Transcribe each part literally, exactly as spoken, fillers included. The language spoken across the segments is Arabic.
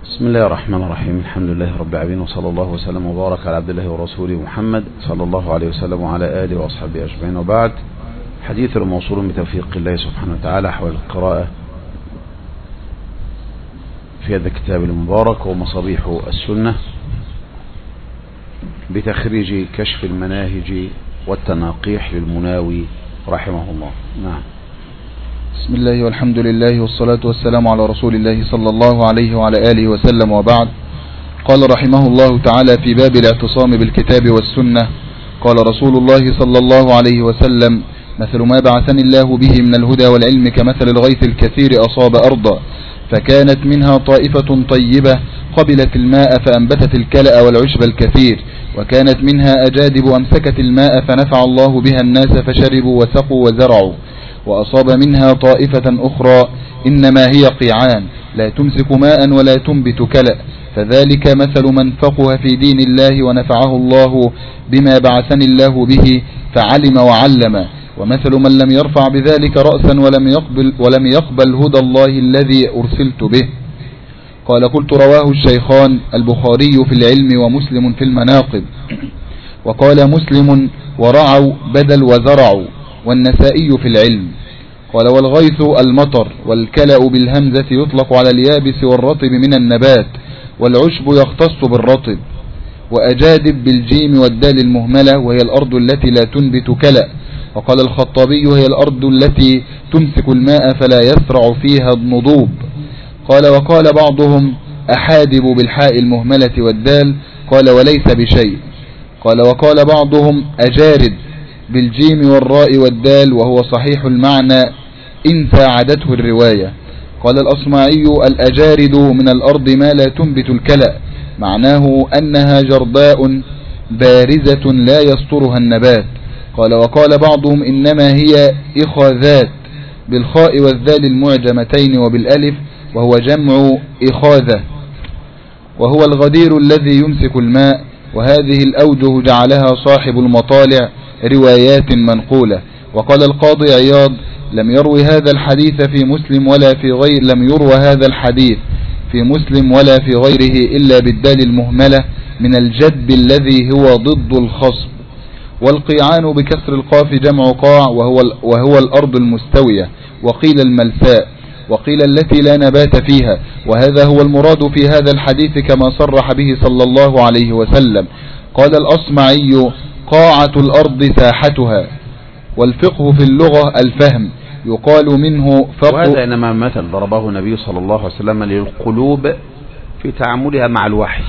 بسم الله الرحمن الرحيم. الحمد لله رب العالمين، وصلى الله وسلم وبارك على عبد الله ورسوله محمد صلى الله عليه وسلم وعلى آله وأصحابه أجمعين، وبعد. حديث الموصول بتوفيق الله سبحانه وتعالى حول القراءة في هذا الكتاب المبارك ومصابيح السنة بتخريج كشف المناهج والتناقيح للمناوي رحمه الله. نعم. بسم الله والحمد لله والصلاة والسلام على رسول الله صلى الله عليه وعلى آله وسلم، وبعد. قال رحمه الله تعالى في باب الاعتصام بالكتاب والسنة: قال رسول الله صلى الله عليه وسلم: مثل ما بعثني الله به من الهدى والعلم كمثل الغيث الكثير أصاب أرضا فكانت منها طائفة طيبة قبلت الماء فأنبتت الكلأ والعشب الكثير، وكانت منها أجادب أمسكت الماء فنفع الله بها الناس فشربوا وسقوا وزرعوا، وأصاب منها طائفة أخرى إنما هي قيعان لا تمسك ماء ولا تنبت كلأ، فذلك مثل من فقه في دين الله ونفعه الله بما بعثني الله به فعلم وعلم، ومثل من لم يرفع بذلك رأسا ولم يقبل, ولم يقبل هدى الله الذي أرسلت به. قال: قلت: رواه الشيخان البخاري في العلم ومسلم في المناقب. وقال مسلم: ورعوا بدل وزرعوا، والنسائي في العلم. قال: والغيث المطر، والكلأ بالهمزة يطلق على اليابس والرطب من النبات، والعشب يختص بالرطب. وأجادب بالجيم والدال المهملة، وهي الأرض التي لا تنبت كلأ. وقال الخطابي: هي الأرض التي تمسك الماء فلا يسرع فيها النضوب. قال: وقال بعضهم: أحادب بالحاء المهملة والدال. قال: وليس بشيء. قال: وقال بعضهم: أجارد بالجيم والراء والدال، وهو صحيح المعنى إن ساعدته الرواية. قال الأصمعي: الأجارد من الأرض ما لا تنبت الكلأ، معناه أنها جرباء بارزة لا يسطرها النبات. قال: وقال بعضهم: إنما هي إخاذات بالخاء والذال المعجمتين وبالألف، وهو جمع إخاذة، وهو الغدير الذي يمسك الماء. وهذه الأوجه جعلها صاحب المطالع روايات منقولة. وقال القاضي عياض: لم يروي هذا الحديث في مسلم ولا في غير لم يروى هذا الحديث في مسلم ولا في غيره إلا بالدال المهملة من الجدب الذي هو ضد الخصب. والقيعان بكسر القاف جمع قاع، وهو وهو الأرض المستوية، وقيل الملساء، وقيل التي لا نبات فيها، وهذا هو المراد في هذا الحديث كما صرح به صلى الله عليه وسلم. قال الأصمعي: قاعة الأرض ساحتها. والفقه في اللغة الفهم، يقال منه فقه. وهذا إنما مثل ضربه النبي صلى الله عليه وسلم للقلوب في تعاملها مع الوحي،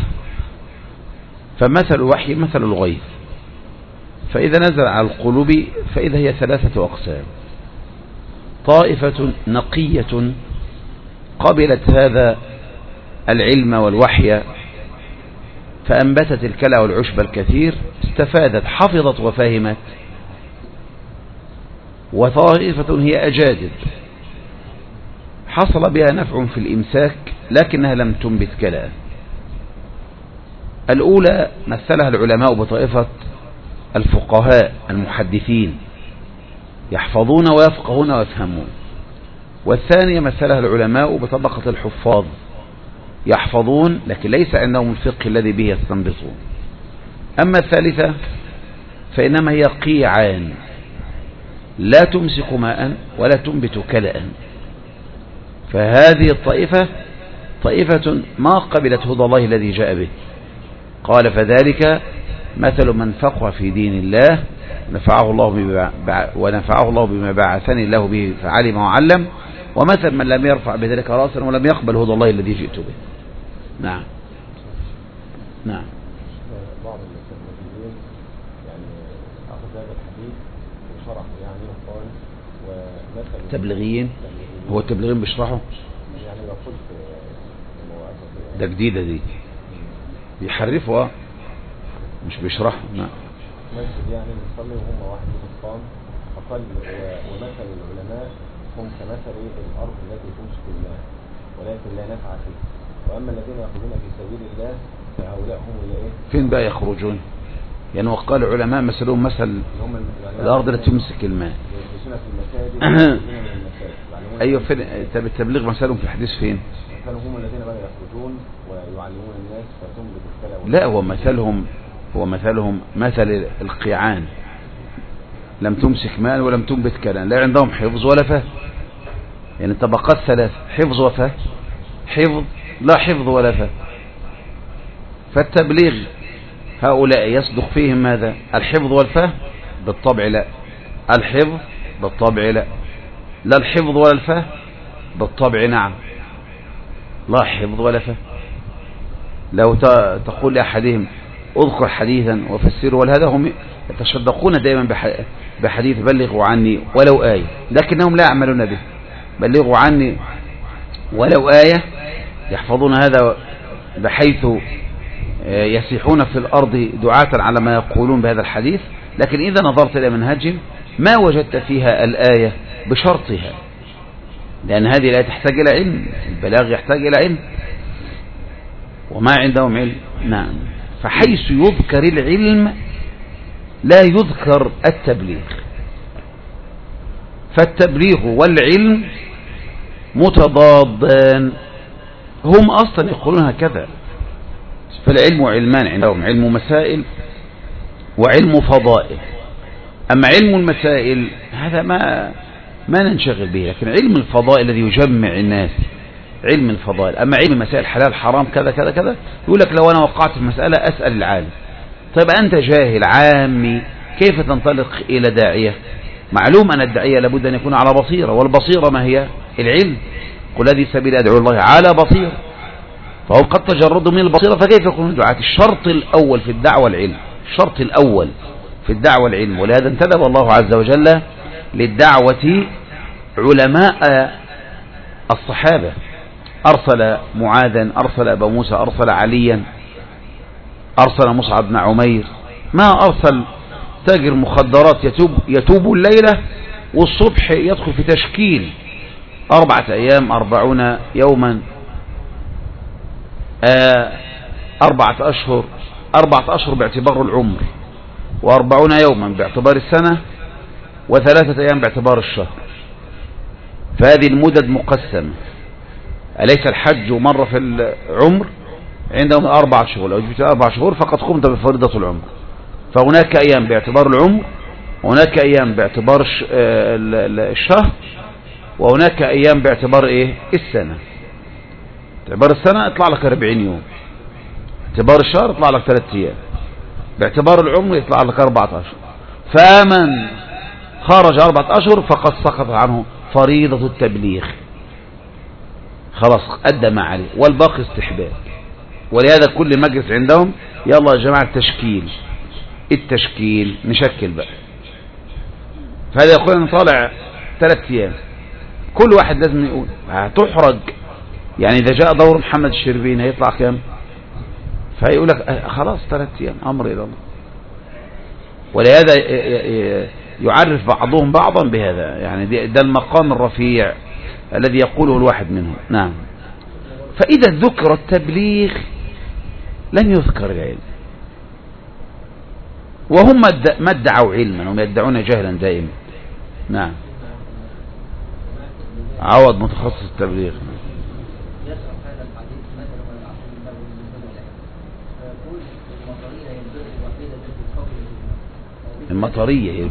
فمثل الوحي مثل الغيث، فإذا نزل على القلوب فإذا هي ثلاثة أقسام: طائفة نقية قبلت هذا العلم والوحي فأنبتت الكلى والعشب الكثير، استفادت حفظت وفهمت. وطائفة هي أجادب حصل بها نفع في الإمساك لكنها لم تنبت كلى. الأولى مثلها العلماء بطائفة الفقهاء المحدثين يحفظون ويفقهون ويفهمون، والثانية مثلها العلماء بطبقة الحفاظ يحفظون لكن ليس عندهم الفقه الذي به يستنبطون. أما الثالثة فإنما هي قيعان لا تمسك ماء ولا تنبت كلأ، فهذه الطائفة طائفة ما قبلت هدى الله الذي جاء به. قال: فذلك مثل من فقه في دين الله نفعه الله ونفعه الله بما بعثني الله به فعلم وعلم، ومثل من لم يرفع بذلك رأسا ولم يقبل هدى الله الذي جئت به. نعم. نعم. بعض المسلمين يعني أخذ هذا الحديث وشرح يعني وقال ومثل تبلغيين. هو التبلغين بيشرحوا يعني يقول في ده جديدة دي بيحرفوا مش بيشرحوا. نعم. مسجد يعني بيصلي وهم واحد بسطان، فقال: ومثل العلماء هم كمثل الأرض التي تمسك الماء ولكن لا نفع فيه، وأما الذين يخرجون في سبيل الله فهؤلاء هم إلى إيه؟ فين بقى يخرجون؟ يعني وقال العلماء مثلهم مثل الأرض التي تمسك الماء. أيوة فين التبليغ مثلهم في الحديث فين؟ كانوا هم الذين بدأوا يخرجون ويعلمون الناس فتنبت الكلى. لا هو مثلهم هو مثلهم مثل القيعان لم تمسك ماء ولم تنبت كلى، لا عندهم حفظ ولا فهم. يعني طبقات ثلاث، حفظ وفهم، حفظ لا حفظ ولا فهم. فالتبليغ هؤلاء يصدق فيهم ماذا؟ الحفظ والفهم؟ بالطبع لا. الحفظ؟ بالطبع لا. لا الحفظ ولا الفهم؟ بالطبع نعم. لا حفظ ولا فهم. لو تقول لأحدهم اذكر حديثا وفسره، ولهذا هم يتشدقون دائما بحديث بلغوا عني ولو آية، لكنهم لا يعملون به. بلغوا عني ولو آية، يحفظون هذا بحيث يسيحون في الأرض دعاة على ما يقولون بهذا الحديث، لكن إذا نظرت إلى منهجهم ما وجدت فيها الآية بشرطها، لأن هذه الآية تحتاج إلى علم، البلاغ يحتاج إلى علم وما عندهم علم. نعم. فحيث يذكر العلم لا يذكر التبليغ، فالتبليغ والعلم متضادان، هم أصلا يقولون هكذا. فالعلم علمان عندهم، علم مسائل وعلم فضائل. أما علم المسائل هذا ما ما ننشغل به، لكن علم الفضائل الذي يجمع الناس علم الفضائل. أما علم مسائل حلال حرام كذا كذا كذا، يقول لك لو أنا وقعت في مسألة أسأل العالم. طيب أنت جاهل عامي كيف تنطلق إلى داعية؟ معلوم أن الداعية لابد أن يكون على بصيرة، والبصيرة ما هي؟ العلم. قل هذه سبيل أدعو الله على بصيرة، فهم قد تجردوا من البصيرة، فكيف يكونوا دعاة؟ الشرط الأول في الدعوة العلم، الشرط الأول في الدعوة العلم. ولهذا انتدب الله عز وجل للدعوة علماء الصحابة، أرسل معاذا، أرسل أبا موسى، أرسل عليا، أرسل مصعب بن عمير، ما أرسل تاجر مخدرات يتوب, يتوب الليلة والصبح يدخل في تشكيل أربعة أيام أربعون يوما آه أربعة أشهر أربعة أشهر باعتبار العمر، وأربعون يوما باعتبار السنة، وثلاثة أيام باعتبار الشهر. فهذه المدد مقسمة. أليس الحج مرة في العمر؟ عندهم أربعة شهور، لو جبت أربع شهور فقد قمت بفريضة العمر. فهناك أيام باعتبار العمر، وهناك أيام باعتبار الشهر، وهناك أيام باعتبار إيه؟ السنة. باعتبار السنة اطلع لك أربعين يوم، باعتبار الشهر اطلع لك ثلاثة أيام، باعتبار العمر يطلع لك أربعة أشهر. فمن خرج أربعة أشهر فقد سقط عنه فريضة التبليغ، خلاص أدى ما عليه، والباقي استحباب. ولهذا كل مجلس عندهم يلا يا جماعة التشكيل، التشكيل نشكل بقى. فهذا يقول أن طالع ثلاث أيام، كل واحد لازم يقول هتحرج. يعني إذا جاء دور محمد الشربين هيطلع كام؟ فيقول لك خلاص ثلاث أيام، أمر إلى الله. ولهذا يعرف بعضهم بعضا بهذا، يعني ده المقام الرفيع الذي يقوله الواحد منهم. نعم. فإذا ذكر التبليغ لم يذكر العلم، وهم ما ادعوا علما، هم يدعون جهلا دائما. نعم. عوض متخصص التبليغ. المطرية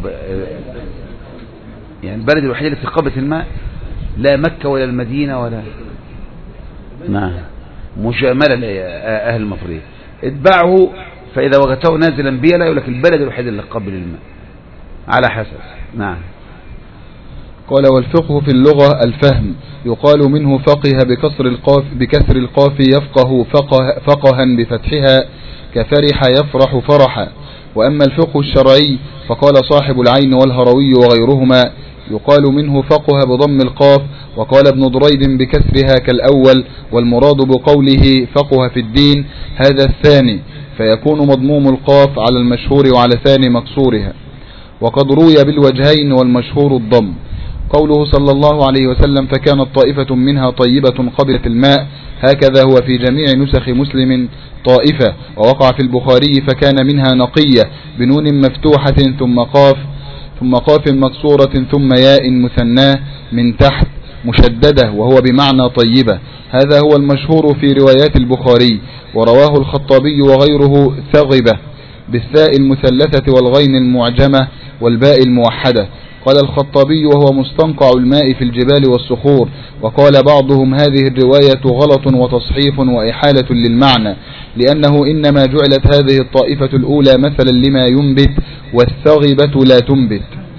يعني البلد الوحيدة التي قبلت الماء، لا مكة ولا المدينة ولا. نعم. مجاملة لأهل المطرية، اتبعه فإذا وجدته نازلا بيلا يقول لك البلد الوحيدة اللي قبل الماء على حسب. نعم. قال والفقه في اللغة الفهم، يقال منه فقه بكسر القاف بكسر القاف يفقه فقه فقها بفتحها كفرح يفرح فرحا. وأما الفقه الشرعي فقال صاحب العين والهروي وغيرهما يقال منه فقه بضم القاف، وقال ابن دريد بكسرها كالأول، والمراد بقوله فقه في الدين هذا الثاني، فيكون مضموم القاف على المشهور وعلى ثاني مكسورها. وقد روي بالوجهين والمشهور الضم. قوله صلى الله عليه وسلم فكانت طائفة منها طيبة قبلت الماء، هكذا هو في جميع نسخ مسلم طائفة. ووقع في البخاري فكان منها نقية بنون مفتوحة ثم قاف ثم قاف مكسورة ثم ياء مثناه من تحت مشددة وهو بمعنى طيبة. هذا هو المشهور في روايات البخاري. ورواه الخطابي وغيره ثغبة بالثاء المثلثة والغين المعجمة والباء الموحدة. قال الخطابي وهو مستنقع الماء في الجبال والصخور. وقال بعضهم هذه الرواية غلط وتصحيف وإحالة للمعنى، لأنه إنما جعلت هذه الطائفة الأولى مثلا لما ينبت والثغبة لا تنبت.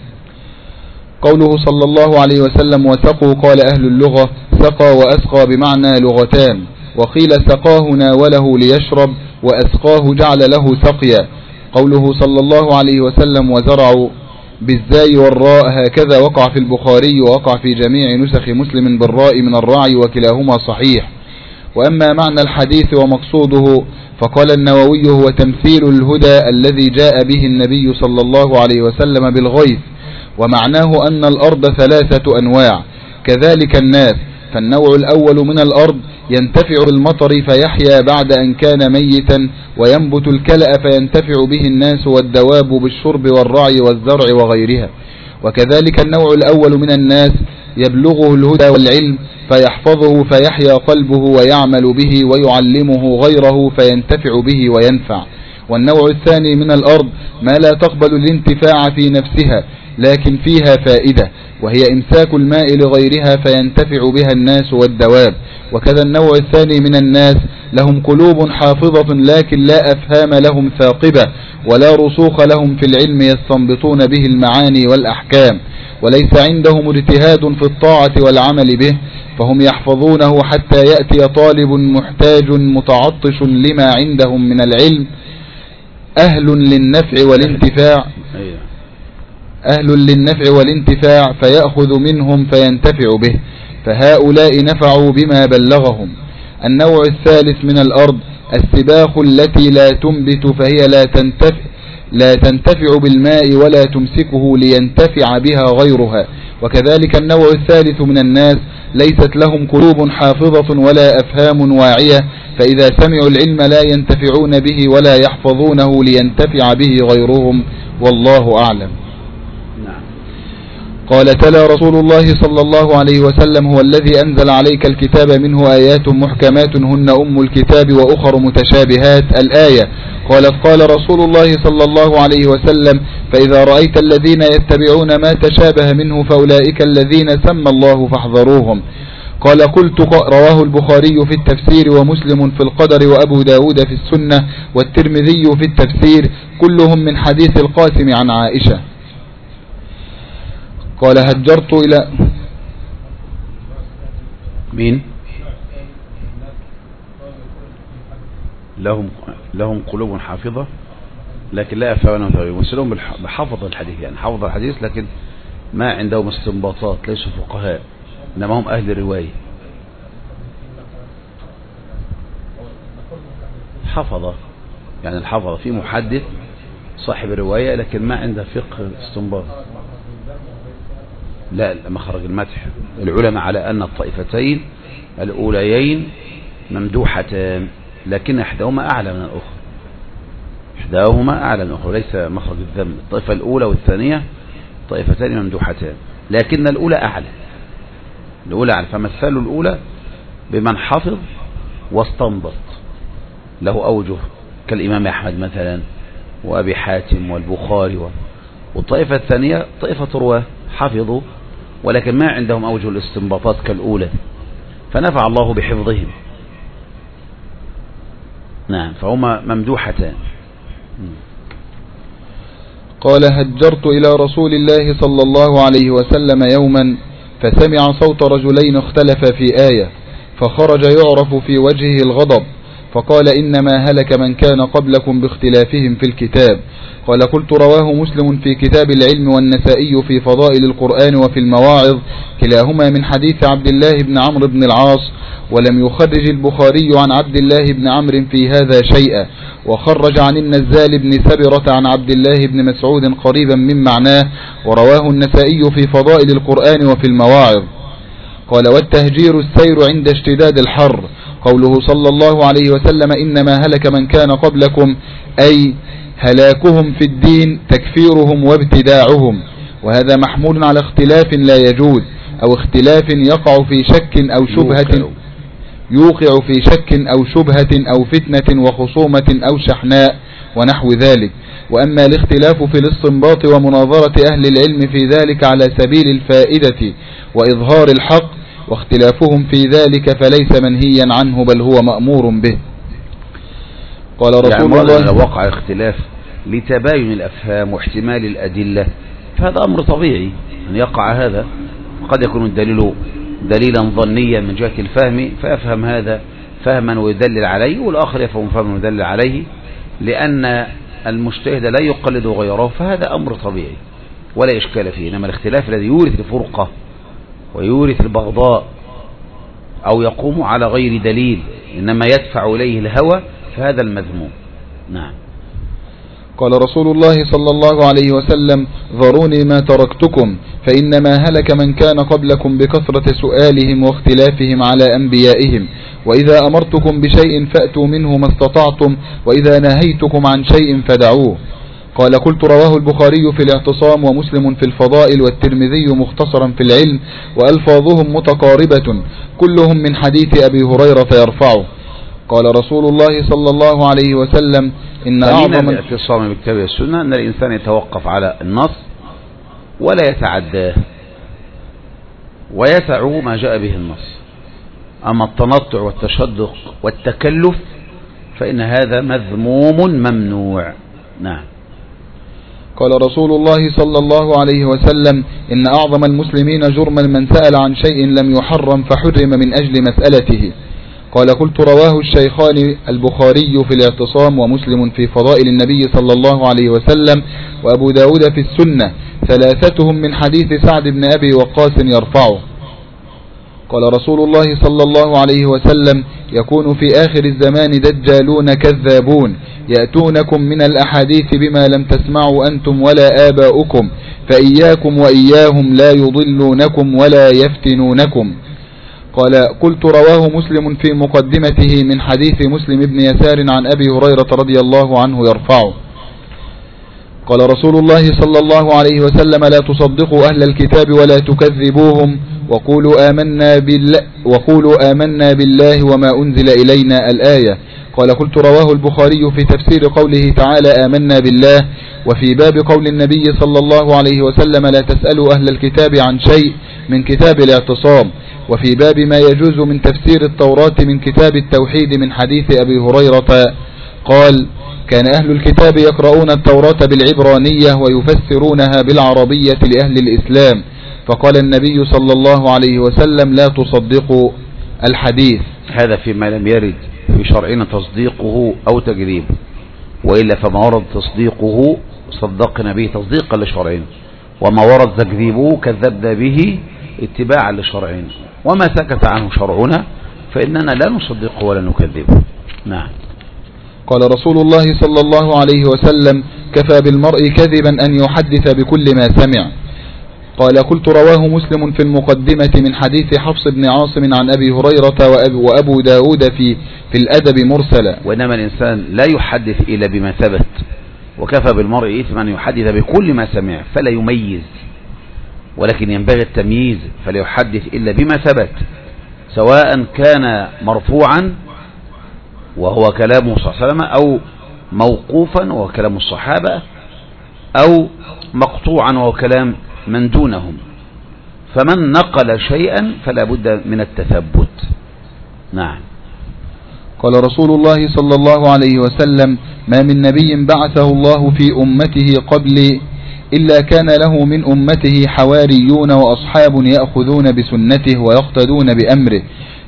قوله صلى الله عليه وسلم وسقوا، قال أهل اللغة سقى وأسقى بمعنى لغتان، وقيل سقاه ناوله ليشرب وأسقاه جعل له سقيا. قوله صلى الله عليه وسلم وزرعوا بالزاي والراء، هكذا وقع في البخاري ووقع في جميع نسخ مسلم بالراء من الرعي وكلاهما صحيح. وأما معنى الحديث ومقصوده فقال النووي هو تمثيل الهدى الذي جاء به النبي صلى الله عليه وسلم بالغيث، ومعناه أن الأرض ثلاثة أنواع كذلك الناس. فالنوع الأول من الأرض ينتفع بالمطر فيحيا بعد أن كان ميتا، وينبت الكلأ فينتفع به الناس والدواب بالشرب والرعي والزرع وغيرها. وكذلك النوع الأول من الناس يبلغه الهدى والعلم فيحفظه فيحيا قلبه ويعمل به ويعلمه غيره فينتفع به وينفع. والنوع الثاني من الأرض ما لا تقبل الانتفاع في نفسها لكن فيها فائدة، وهي إمساك الماء لغيرها فينتفع بها الناس والدواب. وكذا النوع الثاني من الناس لهم قلوب حافظة لكن لا أفهام لهم ثاقبة ولا رسوخ لهم في العلم يستنبطون به المعاني والأحكام، وليس عندهم اجتهاد في الطاعة والعمل به، فهم يحفظونه حتى يأتي طالب محتاج متعطش لما عندهم من العلم أهل للنفع والانتفاع أهل للنفع والانتفاع فيأخذ منهم فينتفع به، فهؤلاء نفعوا بما بلغهم. النوع الثالث من الأرض السباخ التي لا تنبت فهي لا تنتفع, لا تنتفع بالماء ولا تمسكه لينتفع بها غيرها. وكذلك النوع الثالث من الناس ليست لهم قلوب حافظة ولا أفهام واعية، فإذا سمعوا العلم لا ينتفعون به ولا يحفظونه لينتفع به غيرهم، والله أعلم. قال تلا رسول الله صلى الله عليه وسلم هو الذي أنزل عليك الكتاب منه آيات محكمات هن أم الكتاب وأخر متشابهات الآية. قالت قال رسول الله صلى الله عليه وسلم فإذا رأيت الذين يتبعون ما تشابه منه فأولئك الذين سمى الله فاحذروهم. قال قلت رواه البخاري في التفسير ومسلم في القدر وأبو داود في السنة والترمذي في التفسير كلهم من حديث القاسم عن عائشة. قال هجرت إلى مين لهم لهم قلوب حافظة لكن لا يفهمون يمثلون بحفظ الحديث، يعني حفظ الحديث لكن ما عندهم استنباطات، ليسوا فقهاء إنما هم أهل الرواية. حفظة يعني الحفظة في محدث صاحب الرواية لكن ما عنده فقه استنباط. لا مخرج المدح العلماء على أن الطائفتين الأوليين ممدوحتان لكن إحداهما أعلى من الأخرى، إحداهما أعلى من الأخرى ليس مخرج الذم. الطائفة الأولى والثانية طائفتان ممدوحتان لكن الأولى أعلى، الأولى أعلى. فمثلوا الأولى بمن حفظ واستنبط له أوجه كالإمام أحمد مثلا وأبي حاتم والبخاري، والطائفة الثانية طائفة رواه حفظوا ولكن ما عندهم أوجه الاستنباطات كالأولى، فنفع الله بحفظهم. نعم فهما ممدوحتان. قال هجرت إلى رسول الله صلى الله عليه وسلم يوما فسمع صوت رجلين اختلفا في آية فخرج يعرف في وجهه الغضب، فقال إنما هلك من كان قبلكم باختلافهم في الكتاب. قال قلت رواه مسلم في كتاب العلم والنسائي في فضائل القرآن وفي المواعظ كلاهما من حديث عبد الله بن عمرو بن العاص، ولم يخرج البخاري عن عبد الله بن عمرو في هذا شيئا، وخرج عن النزال بن سبرة عن عبد الله بن مسعود قريبا من معناه، ورواه النسائي في فضائل القرآن وفي المواعظ. قال والتهجير السير عند اشتداد الحر، قوله صلى الله عليه وسلم إنما هلك من كان قبلكم، أي هلاكهم في الدين تكفيرهم وابتداعهم، وهذا محمول على اختلاف لا يجوز، أو اختلاف يقع في شك أو شبهة يوقع في شك أو شبهة أو فتنة وخصومة أو شحناء ونحو ذلك. وأما الاختلاف في الاستنباط ومناظرة أهل العلم في ذلك على سبيل الفائدة وإظهار الحق واختلافهم في ذلك فليس منهيا عنه بل هو مأمور به. قال رسول يعني الله لو وقع اختلاف لتباين الأفهام واحتمال الأدلة فهذا أمر طبيعي أن يقع هذا، قد يكون الدليل دليلا ظنيا من جهة الفهم فيفهم هذا فهما ويدلل عليه، والآخر يفهم فهما ويدلل عليه، لأن المجتهد لا يقلد غيره، فهذا أمر طبيعي ولا إشكال فيه. إنما الاختلاف الذي يورث الفرقة ويورث البغضاء أو يقوم على غير دليل إنما يدفع إليه الهوى فهذا المذموم. نعم. قال رسول الله صلى الله عليه وسلم ذروني ما تركتكم فإنما هلك من كان قبلكم بكثرة سؤالهم واختلافهم على أنبيائهم، وإذا أمرتكم بشيء فأتوا منه ما استطعتم، وإذا نهيتكم عن شيء فدعوه. قال قلت رواه البخاري في الاعتصام ومسلم في الفضائل والترمذي مختصرا في العلم، وألفاظهم متقاربة كلهم من حديث أبي هريرة يرفعه. قال رسول الله صلى الله عليه وسلم إن أعظم الاعتصام بالكتاب والسنة أن الإنسان يتوقف على النص ولا يتعداه ويسعه ما جاء به النص. أما التنطع والتشدق والتكلف فإن هذا مذموم ممنوع. نعم. قال رسول الله صلى الله عليه وسلم إن أعظم المسلمين جرما من سأل عن شيء لم يحرم فحرم من أجل مسألته. قال قلت رواه الشيخان البخاري في الاعتصام ومسلم في فضائل النبي صلى الله عليه وسلم وأبو داود في السنة ثلاثتهم من حديث سعد بن أبي وقاص يرفعه. قال رسول الله صلى الله عليه وسلم يكون في آخر الزمان دجالون كذابون يأتونكم من الأحاديث بما لم تسمعوا أنتم ولا آباؤكم فإياكم وإياهم لا يضلونكم ولا يفتنونكم. قال قلت رواه مسلم في مقدمته من حديث مسلم بن يسار عن أبي هريرة رضي الله عنه يرفعه. قال رسول الله صلى الله عليه وسلم لا تصدقوا أهل الكتاب ولا تكذبوهم وقولوا آمنا بالله, وقولوا آمنا بالله وما أنزل إلينا الآية. قال قلت رواه البخاري في تفسير قوله تعالى آمنا بالله، وفي باب قول النبي صلى الله عليه وسلم لا تسألوا أهل الكتاب عن شيء من كتاب الاعتصام، وفي باب ما يجوز من تفسير التوراة من كتاب التوحيد من حديث أبي هريرة قال كان أهل الكتاب يقرؤون التوراة بالعبرانية ويفسرونها بالعربية لأهل الإسلام، فقال النبي صلى الله عليه وسلم لا تصدقوا الحديث. هذا فيما لم يرد في شرعنا تصديقه أو تكذيبه، وإلا فما ورد تصديقه صدقنا به تصديقا لشرعنا، وما ورد تكذيبه كذبنا به اتباعا لشرعنا، وما سكت عنه شرعنا فإننا لا نصدقه ولا نكذبه. نعم. قال رسول الله صلى الله عليه وسلم كفى بالمرء كذبا أن يحدث بكل ما سمع. قال قلت رواه مسلم في المقدمة من حديث حفص بن عاصم عن أبي هريرة وأبو داود في, في الأدب مرسلا. وإنما الإنسان لا يحدث إلا بما ثبت، وكفى بالمرء إثما أن يحدث بكل ما سمع فلا يميز، ولكن ينبغي التمييز، فلا يحدث إلا بما ثبت، سواء كان مرفوعا وهو كلامه صلى الله عليه وسلم أو موقوفا وهو كلام الصحابة أو مقطوعا وهو كلام من دونهم، فمن نقل شيئا فلا بد من التثبت. نعم. قال رسول الله صلى الله عليه وسلم ما من نبي بعثه الله في أمته قبل إلا كان له من أمته حواريون وأصحاب يأخذون بسنته ويقتدون بأمره،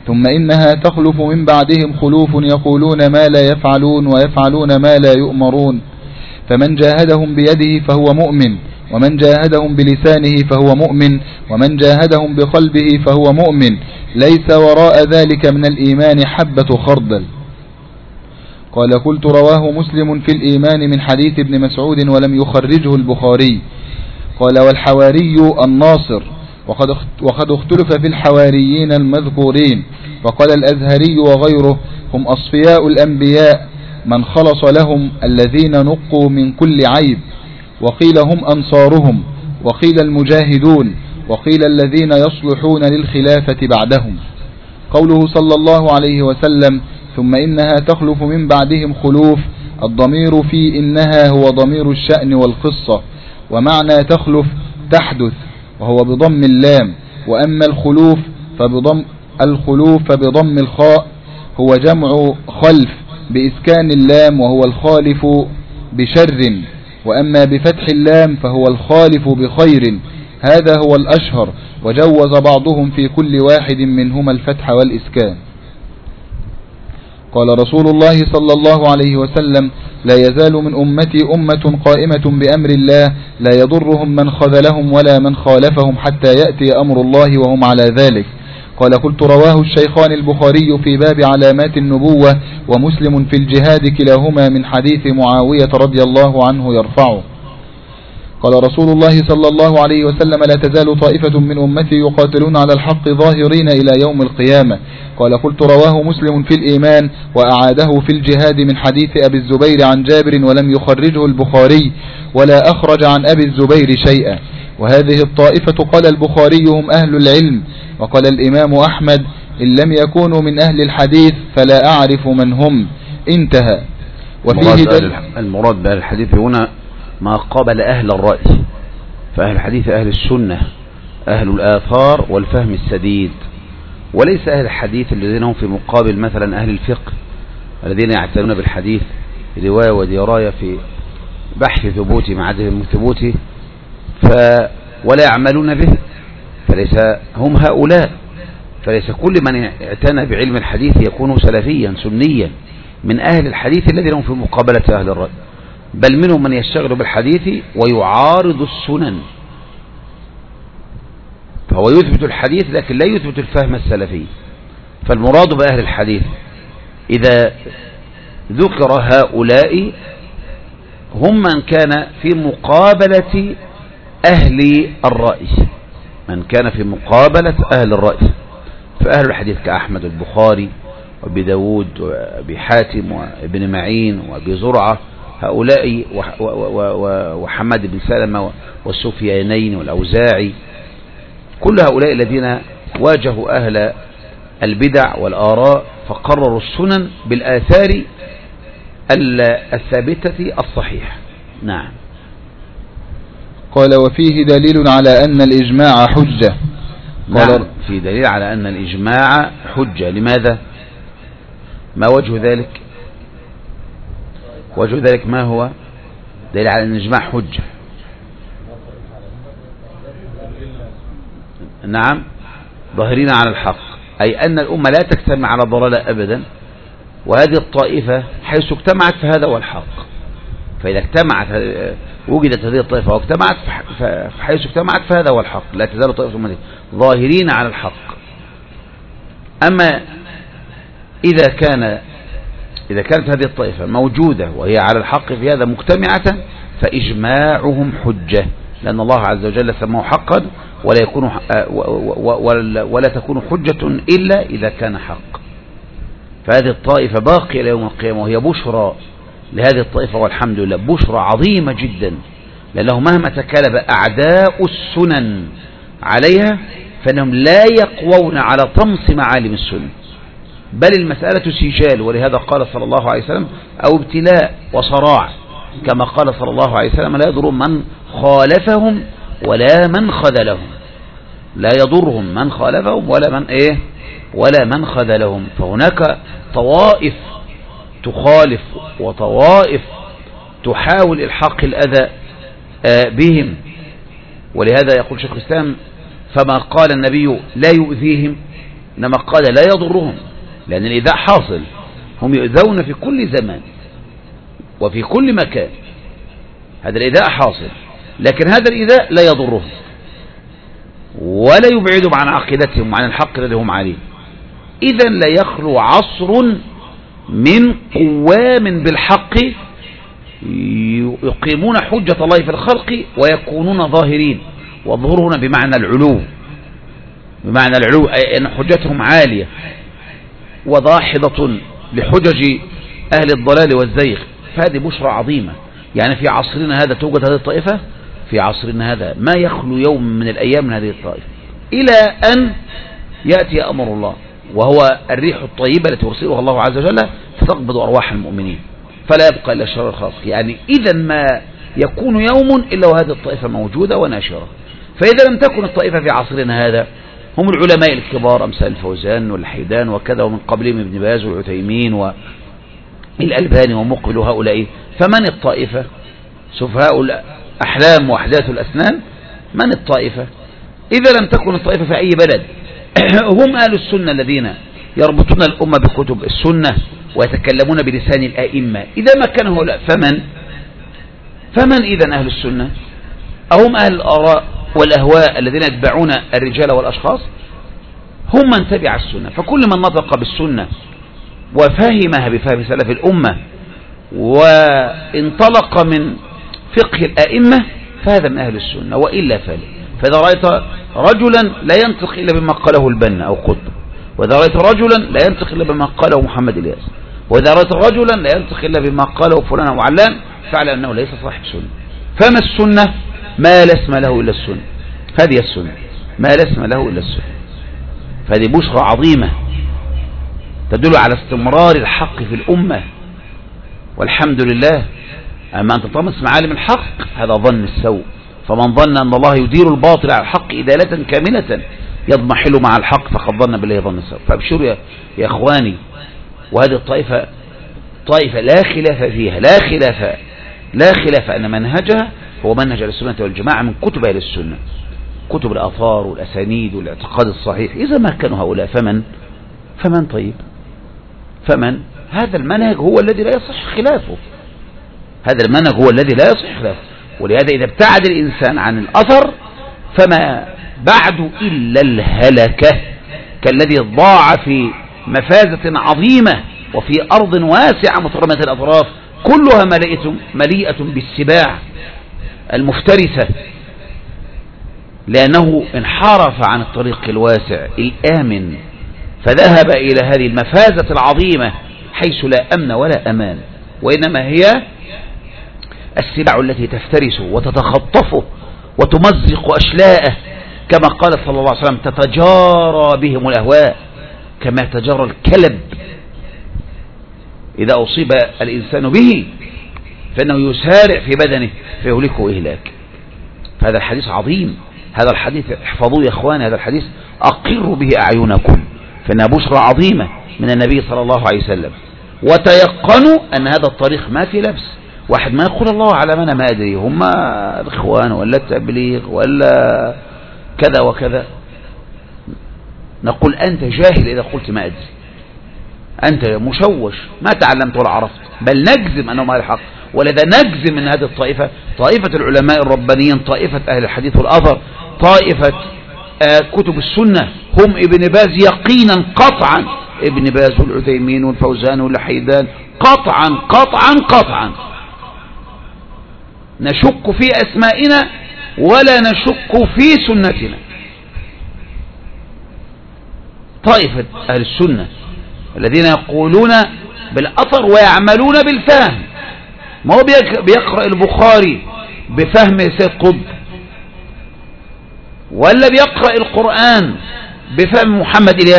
ثم إنها تخلف من بعدهم خلوف يقولون ما لا يفعلون ويفعلون ما لا يؤمرون، فمن جاهدهم بيده فهو مؤمن، ومن جاهدهم بلسانه فهو مؤمن، ومن جاهدهم بقلبه فهو مؤمن، ليس وراء ذلك من الإيمان حبة خردل. قال قلت رواه مسلم في الإيمان من حديث ابن مسعود ولم يخرجه البخاري. قال والحواري الناصر، وقد وقد اختلف في الحواريين المذكورين، وقال الأزهري وغيره هم أصفياء الأنبياء من خلص لهم الذين نقوا من كل عيب، وقيل هم أنصارهم، وقيل المجاهدون، وقيل الذين يصلحون للخلافة بعدهم. قوله صلى الله عليه وسلم ثم إنها تخلف من بعدهم خلوف، الضمير في إنها هو ضمير الشأن والقصة، ومعنى تخلف تحدث وهو بضم اللام، وأما الخلوف فبضم الخلوف فبضم الخاء هو جمع خلف بإسكان اللام وهو الخالف بشر، وأما بفتح اللام فهو الخالف بخير، هذا هو الأشهر، وجوز بعضهم في كل واحد منهما الفتح والإسكان. قال رسول الله صلى الله عليه وسلم لا يزال من أمتي أمة قائمة بأمر الله لا يضرهم من خذلهم ولا من خالفهم حتى يأتي أمر الله وهم على ذلك. قال قلت رواه الشيخان البخاري في باب علامات النبوة ومسلم في الجهاد كلاهما من حديث معاوية رضي الله عنه يرفعه. قال رسول الله صلى الله عليه وسلم لا تزال طائفة من أمتي يقاتلون على الحق ظاهرين إلى يوم القيامة. قال قلت رواه مسلم في الإيمان وأعاده في الجهاد من حديث أبي الزبير عن جابر ولم يخرجه البخاري ولا أخرج عن أبي الزبير شيئا. وهذه الطائفة قال البخاري هم أهل العلم، وقال الإمام أحمد إن لم يكونوا من أهل الحديث فلا أعرف من هم. انتهى. وفيه المراد بأهل الحديث هنا ما قابل أهل الرأي، فأهل الحديث أهل السنة أهل الآثار والفهم السديد، وليس أهل الحديث الذين هم في مقابل مثلا أهل الفقه الذين يعتنون بالحديث رواية ودراية في بحث ثبوته مع عدم ثبوته ف ولا يعملون به، فليس هم هؤلاء. فليس كل من اعتنى بعلم الحديث يكون سلفيا سنيا من أهل الحديث الذين هم في مقابلة أهل الرأي، بل منهم من يشتغل بالحديث ويعارض السنن، فهو يثبت الحديث لكن لا يثبت الفهم السلفي. فالمراد بأهل الحديث إذا ذكر هؤلاء هم من كان في مقابلة أهل الرأي، من كان في مقابلة أهل الرأي، فأهل الحديث كأحمد البخاري وابي داود وابي حاتم وابن معين وابي زرعة، هؤلاء وحماد بن سلمة والسفيانين والأوزاعي، كل هؤلاء الذين واجهوا أهل البدع والآراء فقرروا السنن بالآثار الثابتة الصحيحة. نعم. قال وفيه دليل على أن الإجماع حجة. قال نعم، في دليل على أن الإجماع حجة. لماذا؟ ما وجه ذلك؟ وجه ذلك ما هو؟ دليل على أن الإجماع حجة. نعم، ظاهرين على الحق، أي أن الأمة لا تجتمع على ضلالة أبدا، وهذه الطائفة حيث اجتمعت فهذا هو الحق. فإذا اجتمعت وجدت هذه الطائفة واجتمعت فحيث اجتمعت فهذا هو الحق، لا تزال طائفة أمتي ظاهرين على الحق. أما إذا كان إذا كانت هذه الطائفة موجودة وهي على الحق في هذا مجتمعة فإجماعهم حجة، لأن الله عز وجل سماه حقا ولا يكون ولا تكون حجة إلا إذا كان حق. فهذه الطائفة باقية إلى يوم القيامة، وهي بشرى لهذه الطائفة والحمد لله، بشرى عظيمة جدا، لأنه مهما تكالب أعداء السنن عليها فإنهم لا يقوون على طمس معالم السنن، بل المسألة سجال. ولهذا قال صلى الله عليه وسلم أو ابتلاء وصراع، كما قال صلى الله عليه وسلم لا يضر من خالفهم ولا من خذلهم، لا يضرهم من خالفهم ولا من إيه ولا من خذلهم. فهناك طوائف تخالف وطوائف تحاول الحق الأذى بهم، ولهذا يقول شيخ الإسلام فما قال النبي لا يؤذيهم إنما قال لا يضرهم، لأن الإيذاء حاصل، هم يؤذون في كل زمان وفي كل مكان، هذا الإيذاء حاصل، لكن هذا الإيذاء لا يضرهم ولا يبعدهم عن عقيدتهم وعن الحق الذي هم عليه. إذن لا يخلو عصر من قوام بالحق يقيمون حجة الله في الخلق ويكونون ظاهرين، والظهور هنا بمعنى العلو، بمعنى العلو أي أن حجتهم عالية وضاحضة لحجج أهل الضلال والزيغ. فهذه بشرى عظيمة. يعني في عصرنا هذا توجد هذه الطائفة، في عصرنا هذا ما يخلو يوم من الأيام من هذه الطائفة، إلى أن يأتي أمر الله وهو الريح الطيبة التي يرسلها الله عز وجل فتقبض أرواح المؤمنين فلا يبقى إلا شر الخلق. يعني إذا ما يكون يوم إلا وهذه الطائفة موجودة وناشرة. فإذا لم تكن الطائفة في عصرنا هذا هم العلماء الكبار أمثال الفوزان والحيدان وكذا، ومن قبلهم ابن باز والعثيمين والألباني ومقبل هؤلاء، فمن الطائفة؟ سفهاء الأحلام وأحداث الأسنان، من الطائفة؟ إذا لم تكن الطائفة في أي بلد هم أهل السنة الذين يربطون الأمة بكتب السنة ويتكلمون بلسان الآئمة. إذا ما كان هؤلاء فمن فمن إذن أهل السنة؟ أهم أهل الآراء والأهواء الذين يتبعون الرجال والأشخاص؟ هم من تبع السنة. فكل من نطق بالسنة وفهمها بفهم سلف الأمة وانطلق من فقه الآئمة فهذا من أهل السنة، وإلا فلا. فإذا رأيت رجلا لا ينطق إلا بما قاله البنا أو قطب، وإذا رأيت رجلا لا ينطق إلا بما قاله محمد الياس، وإذا رأيت رجلا لا ينطق إلا بما قاله فلان أو علان، فعلى أنه ليس صاحب سنة. فما السنة؟ ما لا اسم له إلا السنة. هذه السنة ما لا اسم له إلا السنة. فهذه بشرى عظيمة تدل على استمرار الحق في الأمة، والحمد لله. أما أن تطمس معالم الحق هذا ظن السوء. فمن ظن أن الله يدير الباطل على الحق إدالة كاملة يضمحل مع الحق فقد ظن بالله ظن السوء. فابشروا يا, يا إخواني. وهذه الطائفة طائفة لا خلاف فيها، لا خلاف لا خلاف أن منهجها هو منهج السنة والجماعة من كتب أهل السنة، كتب الآثار والأسانيد والاعتقاد الصحيح. إذا ما كانوا هؤلاء فمن فمن طيب فمن هذا المنهج هو الذي لا يصح خلافه. هذا المنهج هو الذي لا يصح خلافه. ولهذا إذا ابتعد الإنسان عن الأثر فما بعد إلا الهلكة، كالذي ضاع في مفازة عظيمة وفي أرض واسعة مترمة الأطراف كلها مليئة, مليئة بالسباع المفترسة، لأنه انحرف عن الطريق الواسع الآمن فذهب إلى هذه المفازة العظيمة حيث لا أمن ولا أمان، وإنما هي السباع التي تفترسه وتتخطفه وتمزق أشلاءه، كما قال صلى الله عليه وسلم تتجارى بهم الأهواء كما يتجارى الكلب إذا أصيب الإنسان به فإنه يسارع في بدنه فيهلكه إهلاك. هذا الحديث عظيم، هذا الحديث احفظوه يا إخواني، هذا الحديث أقروا به أعينكم، فإنها بشرى عظيمة من النبي صلى الله عليه وسلم. وتيقنوا أن هذا الطريق ما في لبس. واحد ما يقول الله على من ما أدري هم الإخوان ولا التبليغ ولا كذا وكذا، نقول أنت جاهل إذا قلت ما أدري، أنت مشوش ما تعلمت ولا عرفت، بل نجزم أنه ما الحق. ولذا نجزم من هذه الطائفة طائفة العلماء الربانيين، طائفة أهل الحديث والأثر، طائفة آه كتب السنة، هم ابن باز يقينا قطعا، ابن باز والعثيمين والفوزان والحيدان قطعا قطعا قطعا. نشك في أسمائنا ولا نشك في سنتنا. طائفة أهل السنة الذين يقولون بالأثر ويعملون بالفهم، ما هو بيقرأ البخاري بفهم سيد قطب ولا بيقرأ القرآن بفهم محمد الياس،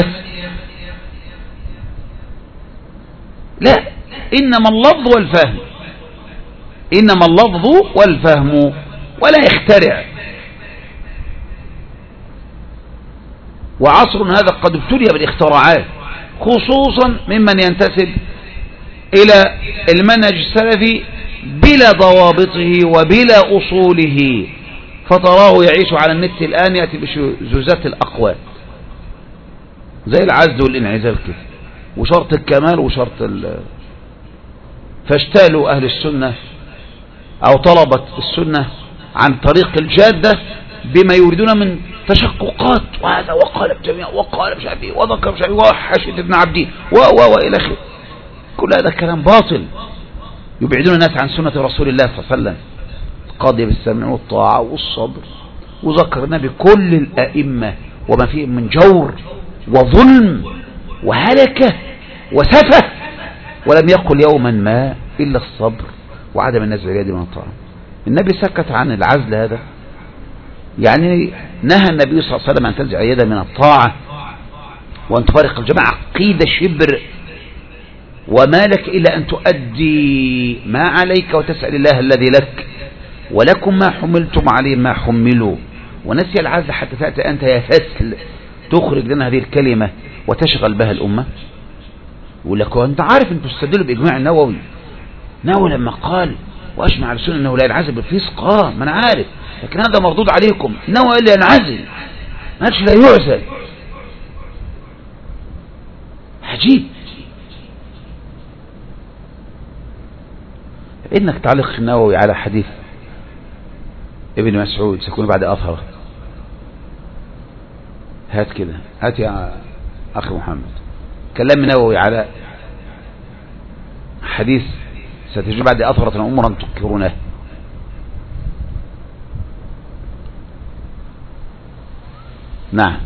لا، إنما اللفظ والفهم، إنما اللفظ والفهم ولا يخترع. وعصر هذا قد ابتلي بالاختراعات خصوصا ممن ينتسب إلى المنهج السلفي بلا ضوابطه وبلا أصوله، فتراه يعيش على النت الآن يأتي بشذوذات الأقوال زي العزل والانعزال كده، وشرط الكمال وشرط ال... فاشتالوا أهل السنة أو طلبت السنة عن طريق الجادة بما يريدون من تشققات، وهذا وقال بجميع وقال مش عارف ايه وذكر مش عارف ايه وحاشد ابن عبدي و و والى اخره. كل هذا كلام باطل يبعدون الناس عن سنة رسول الله صلى الله عليه وسلم. قاضي بالسمع والطاعة والصبر، وذكر النبي كل الأئمة وما فيه من جور وظلم وهلكة وسفة، ولم يقل يوما ما إلا الصبر وعدم النزع اليد من الطاعة. النبي سكت عن العزل هذا، يعني نهى النبي صلى الله عليه وسلم أن تنزع يده من الطاعة وأن تفارق الجماعة عقيدة شبر، وما لك إلا أن تؤدي ما عليك وتسأل الله الذي لك، ولكم ما حملتم عليه ما حملوا. ونسي العزل حتى تأتي أنت يا فسل تخرج لنا هذه الكلمة وتشغل بها الأمة. يقول لك أنت عارف أنت تستدل بإجماع النووي، نووي لما قال وأجمع على السنة أنه لا ينعزل بالفسق، آه ما أنا عارف، لكن هذا مردود عليكم. نووي لا ينعزل، ما قالش لا يعزل. عجيب. إنك تعلق النووي على حديث ابن مسعود سيكون بعد أظهر. هات كده، هات يا أخي محمد كلام نووي على حديث ستجي بعد أظهرة أمرا تذكرونه. نعم.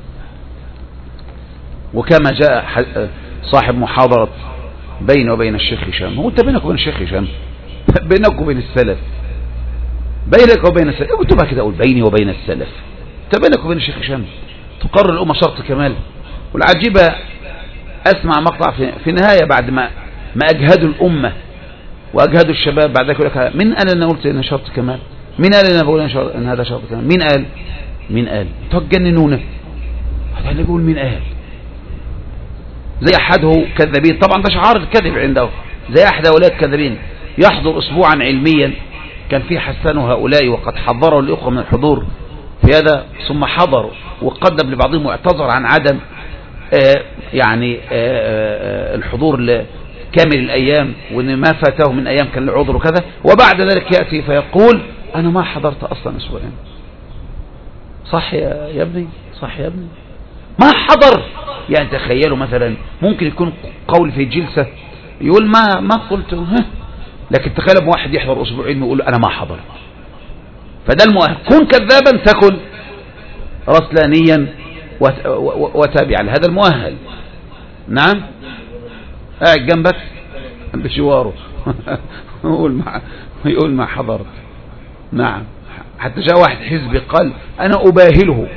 وكما جاء صاحب محاضرة بينه وبين الشيخ هشام، هو انت بينك وبين الشيخ هشام، بينك وبين السلف، بينك وبين السلف، اكتبها كده اقول بيني وبين السلف، انت بينك وبين الشيخ هشام تقرر الأمة شرط كمال. والعجيبة أسمع مقطع في, في النهاية بعد ما ما أجهدوا الأمة وأجهدوا الشباب، بعد ذلك يقول لك مين قال أن قلت إن شرط كمال؟ مين قال أن بقول إن هذا شرط كمال؟ مين قال؟ مين قال؟ تجننونا. هذا اللي بيقول مين قال؟ زي أحده كذابين، طبعا ده شعار الكذب عنده، زي أحد هؤلاء الكذابين يحضر أسبوعا علميا كان فيه حسنوا هؤلاء وقد حضروا الأخوة من الحضور في هذا، ثم حضروا وقدم لبعضهم واعتذر عن عدم آه يعني آه آه الحضور لكامل الأيام، وإن ما فاته من أيام كان له عذر وكذا، وبعد ذلك يأتي فيقول أنا ما حضرت أصلا أسبوعين. صح يا, يا ابني، صح يا ابني، ما حضر. يعني تخيلوا مثلا ممكن يكون قول في جلسة يقول ما ما قلت ها، لكن تخيل واحد يحضر أسبوعين ويقول أنا ما حضر. فده المؤهل. كن كذابا تكن رسلانيا وتابعا، هذا المؤهل. نعم. قاعد جنبك بشواره يقول ما يقول ما حضرت. نعم. حتى جاء واحد حزبي قال أنا أباهله.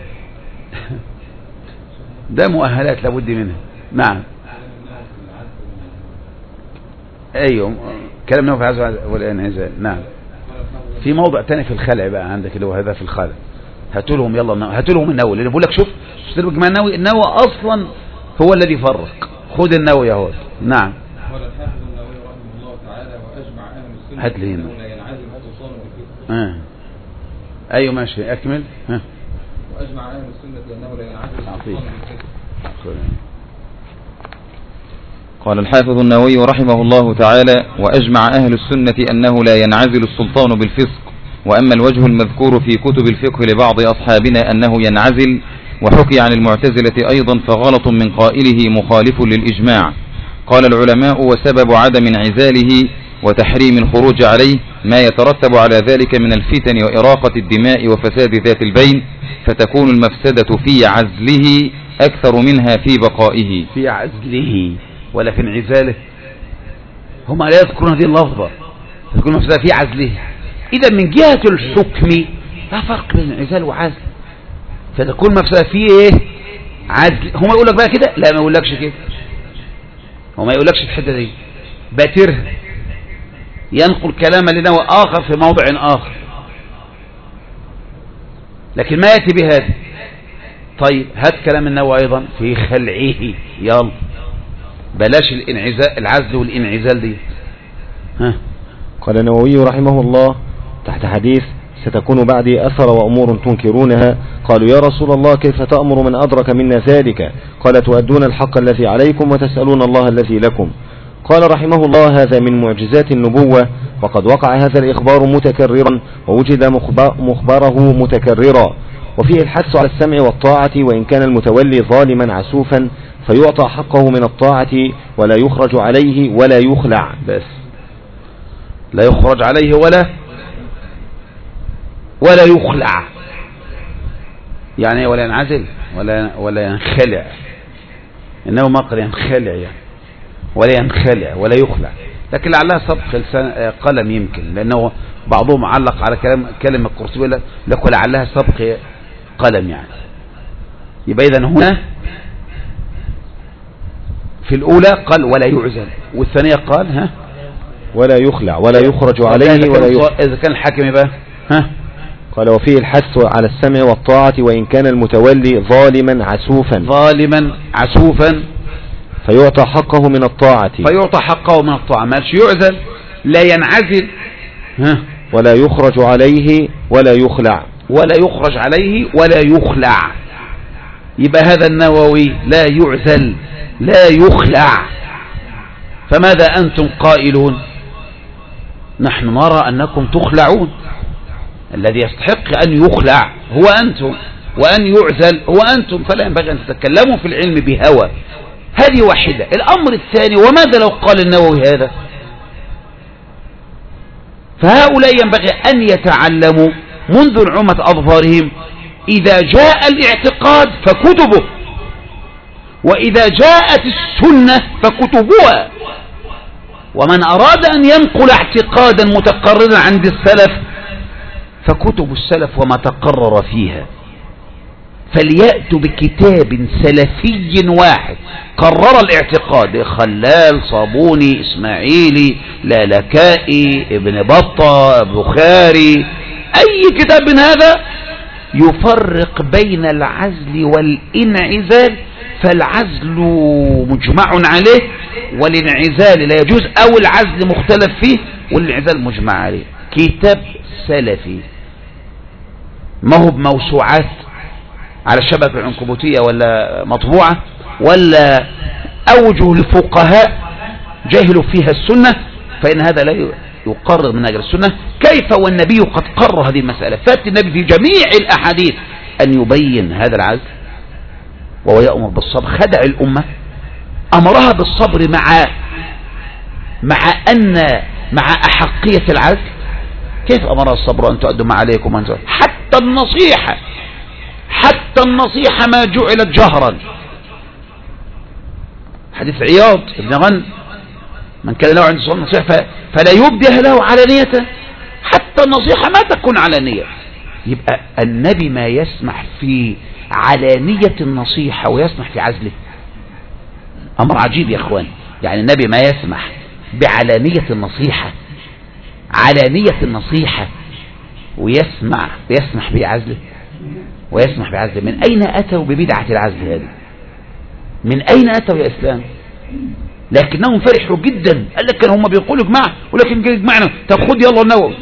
ده مؤهلات لابد منها. نعم. ايوه كلام نوفي عز والانعزال. نعم. في موضع تاني في الخلع بقى عندك اللي هو هذا في الخلع، هاتوا لهم يلا هاتوا لهم النووي، لان بقول لك شوف تستلم بجماعة النووي، النووي اصلا هو الذي فرق. خد النووي يا هو. نعم. قال الحافظ النووي رحمه الله تعالى واجمع اهل السنه هات لي هنا. لا ينعزل وتصان بالفتن. اه ايوه ماشي اكمل. ها واجمع اهل السنه انه لا ينعزل وتصان بالفتن. قال الحافظ النووي رحمه الله تعالى وأجمع أهل السنة أنه لا ينعزل السلطان بالفسق. وأما الوجه المذكور في كتب الفقه لبعض أصحابنا أنه ينعزل وحكي عن المعتزلة أيضا فغلط من قائله مخالف للإجماع. قال العلماء وسبب عدم انعزاله وتحريم الخروج عليه ما يترتب على ذلك من الفتن وإراقة الدماء وفساد ذات البين، فتكون المفسدة في عزله أكثر منها في بقائه. في عزله ولا في انعزاله، هم لا يذكرون هذه اللفظة، تكون مفسدة في عزله. إذا من جهة الحكم لا فرق بين انعزال وعزل، فتكون مفسدة في ايه؟ عزل. هم يقول لك بقى كده؟ لا ما يقولكش كده، هم ما يقولكش الحتة دي، باتره ينقل كلاما لنوع آخر في موضع آخر، لكن ما يأتي بهذا. طيب هات كلام النووي أيضا في خلعه، يلا بلاش الانعزال العزل والانعزال دي. ها. قال النووي رحمه الله تحت حديث ستكون بعدي أثر وأمور تنكرونها. قالوا يا رسول الله كيف تأمر من أدرك منا ذلك؟ قال تؤدون الحق الذي عليكم وتسألون الله الذي لكم. قال رحمه الله هذا من معجزات النبوة، وقد وقع هذا الإخبار متكررا ووجد مخبره متكررا، وفيه الحث على السمع والطاعة وإن كان المتولي ظالما عسوفا فيعطى حقه من الطاعة ولا يخرج عليه ولا يخلع. بس لا يخرج عليه ولا ولا يخلع، يعني ولا ينعزل ولا ولا ينخلع، إنه ما قال ينخلع يعني ولا ينخلع ولا يخلع، لكن لعلها سبق قلم يمكن، لأنه بعضهم علق على كلام كلمة القرطبي لك ولعلها سبق قلم يعني. يبقى إذن هنا في الأولى قال ولا يعزل، والثانية قال ها ولا يخلع ولا يخرج عليه ولا يخلع. إذا كان الحاكم يبقى ها قال وفيه الحث على السمع والطاعة وإن كان المتولي ظالما عسوفا ظالما عسوفا فيعطى حقه من الطاعة فيعطى حقه من الطاعة، ماشي يعزل لا ينعزل ها ولا يخرج عليه ولا يخلع ولا يخرج عليه ولا يخلع. يبقى هذا النووي لا يعزل لا يخلع، فماذا أنتم قائلون؟ نحن نرى أنكم تخلعون، الذي يستحق أن يخلع هو أنتم وأن يعزل هو أنتم، فلا ينبغي أن تتكلموا في العلم بهوى. هذه واحدة. الأمر الثاني، وماذا لو قال النووي هذا؟ فهؤلاء ينبغي أن يتعلموا منذ نعومة أظفارهم، إذا جاء الاعتقاد فكتبه، وإذا جاءت السنة فكتبها. ومن أراد أن ينقل اعتقادا متقررا عند السلف فكتب السلف وما تقرر فيها، فليأتوا بكتاب سلفي واحد قرر الاعتقاد، خلال، صابوني، إسماعيلي، لالكائي، ابن بطة، بخاري، أي كتاب من هذا يفرق بين العزل والانعزال، فالعزل مجمع عليه والانعزال لا يجوز، أو العزل مختلف فيه والانعزال مجمع عليه. كتاب سلفي ما هو بموسوعات على الشبكة العنكبوتية ولا مطبوعة ولا أوجه الفقهاء جاهلوا فيها السنة، فإن هذا لا يقرر من أجل السنة. كيف والنبي قد قرر هذه المسألة؟ فات النبي في جميع الأحاديث أن يبين هذا العزل وهو يأمر بالصبر، خدع الأمة، أمرها بالصبر مع مع أن مع أحقية العزل. كيف أمرها الصبر أن تؤدوا ما عليكم أن تؤدوا؟ حتى النصيحة حتى النصيحة ما جعلت جهرا. حديث عياض ابن غنم، من كان له عند صلاة النصيحة فلا يبديها له علانية، حتى النصيحة ما تكون علانية. يبقى النبي ما يسمح في علانية النصيحة ويسمح في عزله، أمر عجيب يا أخوان. يعني النبي ما يسمح بعلانية النصيحة علانية النصيحة ويسمع ويسمح بعزله ويسمح بعزله. من أين أتوا ببدعة العزل هذه؟ من أين أتوا يا إسلام؟ لكنهم فرحوا جدا، قال لك كانوا هم بيقولوا اجماع، ولكن جاي يجمعنا، طب خد يلا النووي.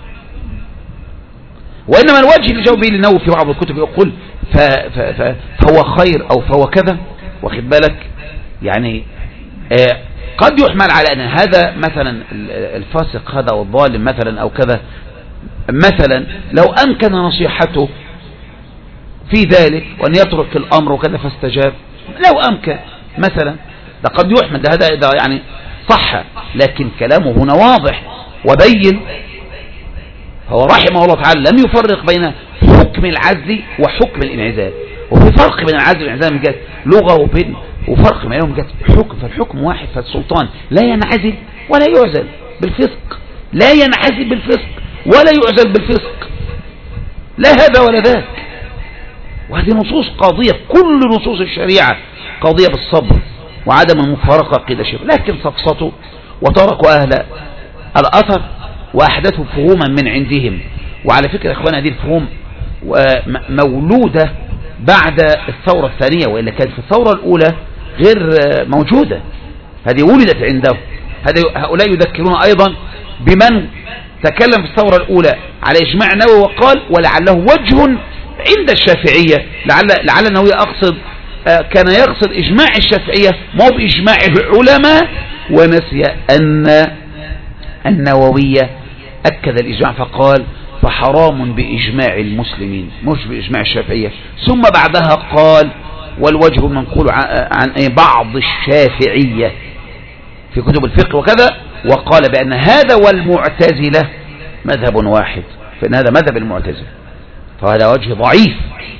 وإنما الوجه اللي جاوب به النووي في بعض الكتب يقول ف ف ف فهو خير أو فهو كذا، واخد بالك؟ يعني آه قد يحمل على أن هذا مثلا الفاسق هذا أو الظالم مثلا أو كذا، مثلا لو أمكن نصيحته في ذلك وأن يترك الأمر وكذا فاستجاب، لو أمكن مثلا، ده قد يحمد هذا ده يعني صح، لكن كلامه هنا واضح وبين. هو رحمه الله تعالى لم يفرق بين حكم العزل وحكم الانعزال، وفي فرق بين العزل والانعزال من جهة لغة وبين وفرق بينهم من جهة حكم، فالحكم واحد، فالسلطان لا ينعزل ولا يعزل بالفسق، لا ينعزل بالفسق ولا يعزل بالفسق، لا هذا ولا ذاك. وهذه نصوص قاضية، كل نصوص الشريعة قاضية بالصبر وعدم المفارقة قيد شبه، لكن سقطوا وتركوا أهل الأثر وأحدثوا فهوما من عندهم. وعلى فكرة يا إخوان هذه الفهوم مولودة بعد الثورة الثانية، وإلا كانت في الثورة الأولى غير موجودة، هذه ولدت عندهم. هؤلاء يذكرون أيضا بمن تكلم في الثورة الأولى على إجماع النووي وقال ولعله وجه عند الشافعية، لعل لعل النووي أقصد كان يقصد إجماع الشافعية ما هو بإجماع العلماء، ونسي أن النووية أكد الإجماع فقال فحرام بإجماع المسلمين مش بإجماع الشافعية. ثم بعدها قال والوجه المنقول عن بعض الشافعية في كتب الفقه وكذا، وقال بأن هذا والمعتزلة مذهب واحد، فإن هذا مذهب المعتزلة، فهذا وجه ضعيف،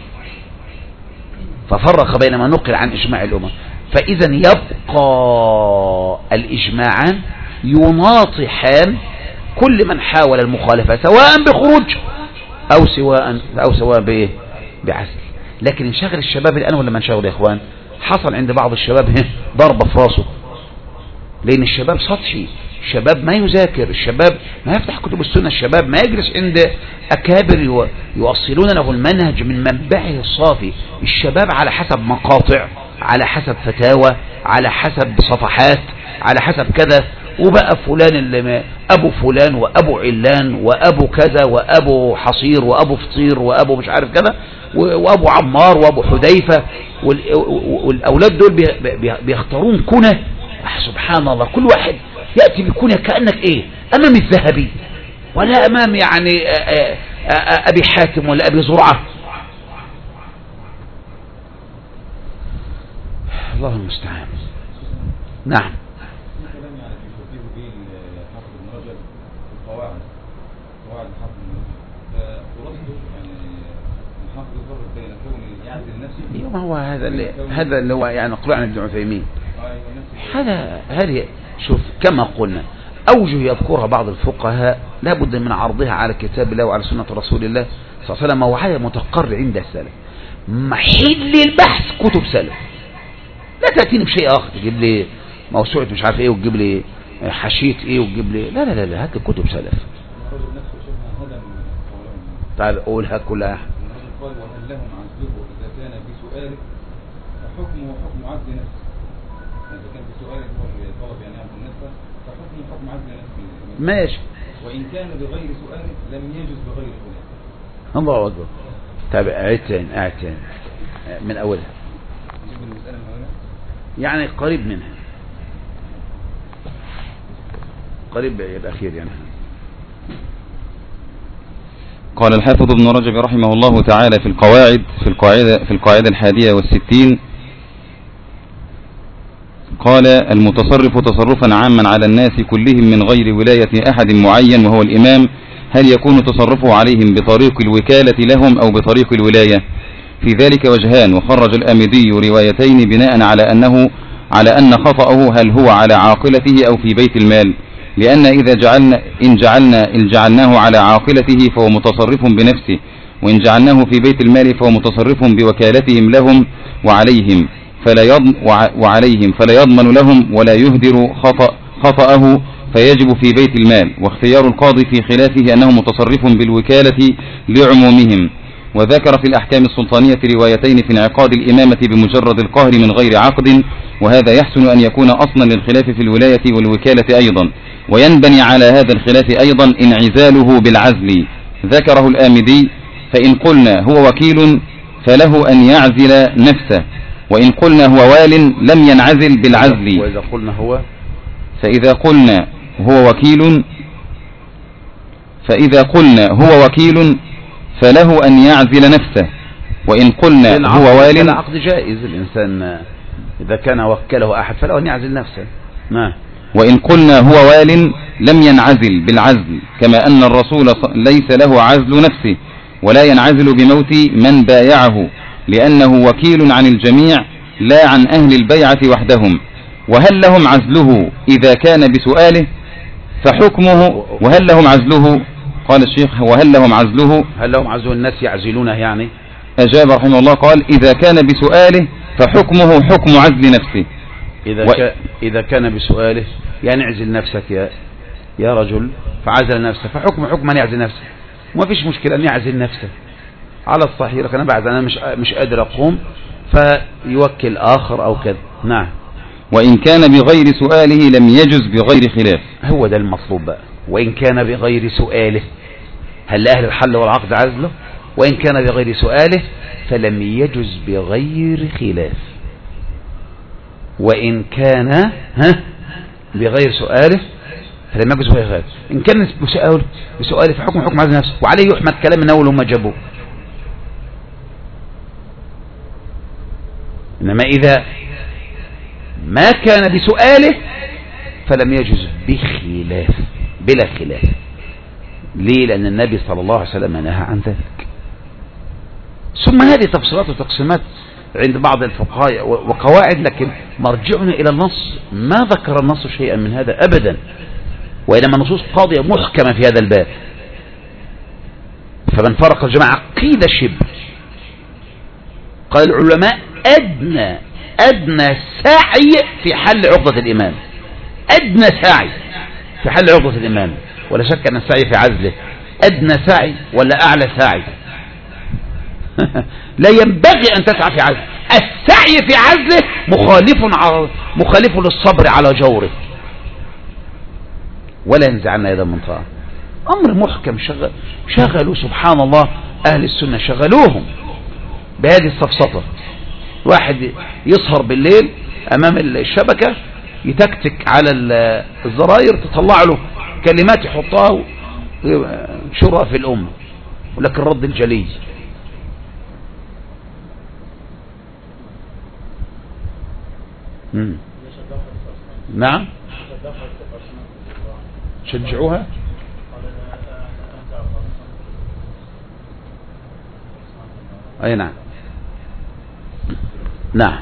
ففرق بين ما نقل عن إجماع الأمة. فإذا يبقى الإجماعان يناطحان كل من حاول المخالفة سواء بخروج أو سواء أو سواء بإيه بعزل. لكن انشغل الشباب الآن ولا ما انشغل يا إخوان؟ حصل عند بعض الشباب ضربة في راسه، لأن الشباب سطحي، الشباب ما يذاكر، الشباب ما يفتح كتب السنة، الشباب ما يجلس عند أكابر يوصلون له المنهج من منبعه الصافي. الشباب على حسب مقاطع، على حسب فتاوى، على حسب صفحات، على حسب كذا، وبقى فلان اللي أبو فلان وأبو علان وأبو كذا وأبو حصير وأبو فطير وأبو مش عارف كذا وأبو عمار وأبو حذيفة، والأولاد دول بيختارون كنى. سبحان الله، كل واحد يأتي بكنى كأنك إيه أمام الذهبي ولا أمام يعني أبي حاتم ولا أبي زرعة. الله المستعان. نعم. ما هو هذا اللي هذا اللي هو يعني نقول عن ابن عثيمين. هذا هذه شوف كما قلنا أوجه يذكرها بعض الفقهاء لا بد من عرضها على كتاب الله وعلى سنة رسول الله صلى الله عليه وسلم، وهذا متقر عند السلف. محل البحث كتب سلف، لا تأتيني بشيء آخر تجيب لي موسوعة مش عارف إيه وتجيب لي حشية إيه وتجيب لي لا لا لا, لا هات لي كتب سلف. تعال قولها كلها. قال وهل لهم عزله إذا كان بسؤاله فحكمه حكم عزل نفسه، إذا كان بسؤاله هو طلب يعني عزل نفسه فحكمه حكم عزل نفسه ماشي، وإن كان بغير سؤاله لم يجوز بغير خلاف. الله أكبر. طيب أعد تاني أعد تاني من أولها، نجيب المسألة من أولها يعني قريب منها، قريب الأخير يعني. قال الحافظ ابن رجب رحمه الله تعالى في القواعد في القاعدة في القاعدة الحادية والستين قال المتصرف تصرفا عاما على الناس كلهم من غير ولاية أحد معين وهو الإمام، هل يكون تصرفه عليهم بطريق الوكالة لهم أو بطريق الولاية؟ في ذلك وجهان، وخرج الآمدي روايتين بناء على أنه على أن خطأه هل هو على عاقلته أو في بيت المال، لأن إذا جعلنا إن جعلنا إن جعلناه على عاقلته فهو متصرف بنفسه، وإن جعلناه في بيت المال فهو متصرف بوكالتهم لهم وعليهم فلا يضمن وعليهم فلا يضمن لهم ولا يهدر خطأ خطأه فيجب في بيت المال. واختيار القاضي في خلافه أنه متصرف بالوكالة لعمومهم. وذكر في الأحكام السلطانية روايتين في انعقاد الإمامة بمجرد القهر من غير عقد، وهذا يحسن أن يكون أصلا للخلاف في الولاية والوكالة أيضا، وينبني على هذا الخلاف أيضا انعزاله بالعزل. ذكره الآمدي فإن قلنا هو وكيل فله أن يعزل نفسه، وإن قلنا هو وال لم ينعزل بالعزل. وإذا قلنا هو فإذا قلنا هو وكيل فإذا قلنا هو وكيل فله أن يعزل نفسه، وإن قلنا هو وال العقد جائز، الإنسان إذا كان وكله أحد فله أن يعزل نفسه. نعم. وإن قلنا هو وال لم ينعزل بالعزل، كما أن الرسول ليس له عزل نفسه ولا ينعزل بموت من بايعه، لأنه وكيل عن الجميع لا عن أهل البيعة وحدهم. وهل لهم عزله إذا كان بسؤاله فحكمه وهل لهم عزله؟ قال الشيخ وهل لهم عزله هل لهم عزله الناس يعزلونه يعني؟ أجاب رحمه الله قال إذا كان بسؤاله فحكمه حكم عزل نفسه. إذا, و... ك... إذا كان بسؤاله يعني اعزل نفسك يا يا رجل، فعزل نفسه فحكم حكم من يعزل نفسه، ما فيش مشكلة أن يعزل نفسه على الصحيح، لكن بعد أنا مش مش قادر أقوم فيوكل آخر أو كذا. نعم. وإن كان بغير سؤاله لم يجز بغير خلاف. هو ده المطلوب بقى. وإن كان بغير سؤاله، هل لأهل الحل والعقد عزله؟ وإن كان بغير سؤاله فلم يجز بغير خلاف. وإن كان ها بغير سؤاله فلم يجز بغير خلاف. إن كان بسؤاله بسؤاله فحكم حكم عزل نفسه، وعليه يحمد كلام من أول هم جابوه. إنما إذا ما كان بسؤاله فلم يجز بخلاف، بلا خلاف. ليه؟ لأن النبي صلى الله عليه وسلم نهى عن ذلك. ثم هذه تفصيلات وتقسيمات عند بعض الفقهاء وقواعد، لكن مرجعنا إلى النص ما ذكر النص شيئا من هذا أبدا، وإنما النصوص قاضية محكمة في هذا الباب. فمن فرق الجماعة قيد الشبه. قال العلماء أدنى أدنى سعي في حل عقدة الإمام، أدنى سعي في حل عقدة الإمام، ولا شك أن السعي في عزله أدنى سعي ولا أعلى سعي. لا ينبغي أن تسعى في عزله. السعي في عزله مخالف مخالف للصبر على جوره، ولا ينزعنا يدا من طاعة. أمر محكم. شغل شغلوا سبحان الله أهل السنة، شغلوهم بهذه السفسطة. واحد يسهر بالليل أمام الشبكة يتكتك على الزراير تطلع له كلمات يحطها وينشرها في الأمة، ولكن الرد الجلي. مم. نعم شجعوها. أي نعم نعم.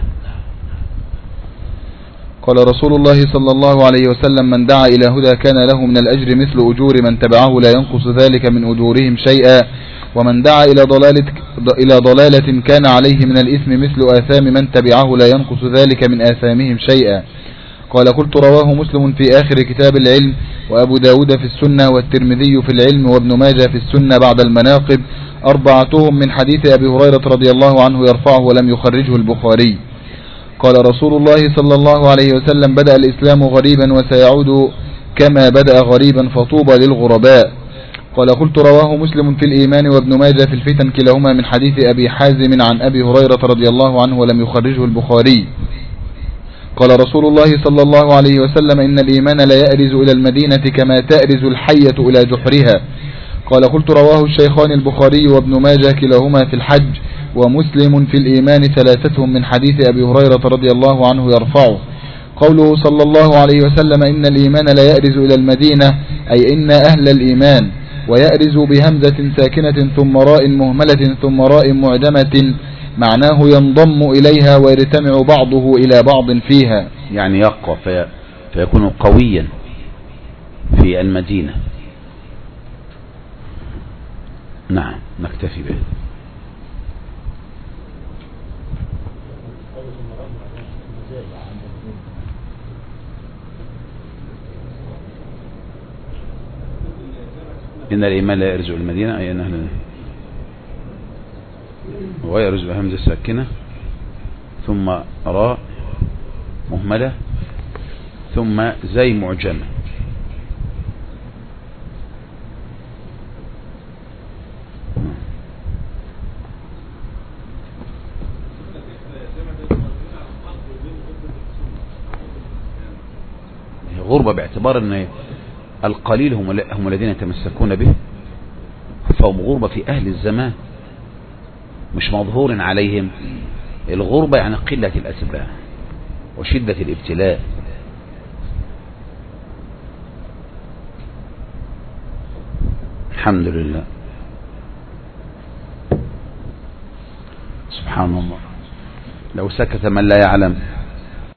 قال رسول الله صلى الله عليه وسلم: من دعا إلى هدى كان له من الأجر مثل أجور من تبعه لا ينقص ذلك من أجورهم شيئا، ومن دعا إلى ضلالة, إلى ضلالة كان عليه من الإثم مثل آثام من تبعه لا ينقص ذلك من آثامهم شيئا. قال: قلت: رواه مسلم في آخر كتاب العلم، وأبو داود في السنة، والترمذي في العلم، وابن ماجه في السنة بعد المناقب، أربعتهم من حديث أبي هريرة رضي الله عنه يرفعه ولم يخرجه البخاري. قال رسول الله صلى الله عليه وسلم: بدأ الإسلام غريبا وسيعود كما بدأ غريبا فطوبى للغرباء. قال: قلت: رواه مسلم في الإيمان وابن ماجه في الفتن كلاهما من حديث أبي حازم عن أبي هريرة رضي الله عنه ولم يخرجه البخاري. قال رسول الله صلى الله عليه وسلم: إن الإيمان لا يأرز إلى المدينة كما تأرز الحية إلى جحرها. قال: قلت: رواه الشيخان البخاري وابن ماجه كلاهما في الحج، ومسلم في الإيمان ثلاثتهم من حديث أبي هريرة رضي الله عنه يرفعه. قوله صلى الله عليه وسلم: إن الإيمان لا يأرز إلى المدينة، أي إن أهل الإيمان، ويأرز بهمزة ساكنة ثم راء مهملة ثم راء معجمة، معناه ينضم إليها ويرتمع بعضه إلى بعض فيها، يعني يقوى في فيكون قويا في المدينة. نعم نكتفي به. إن الإيمان لا يرجع المدينة، أي أن أهل ويرز بهمزة ساكنة ثم راء مهملة ثم زي معجمة. غربة باعتبار أن القليل هم هم الذين يتمسكون به، فهم غربة في أهل الزمان مش مظهور عليهم. الغربة يعني قلة الأتباع وشدة الابتلاء. الحمد لله. سبحان الله، لو سكت من لا يعلم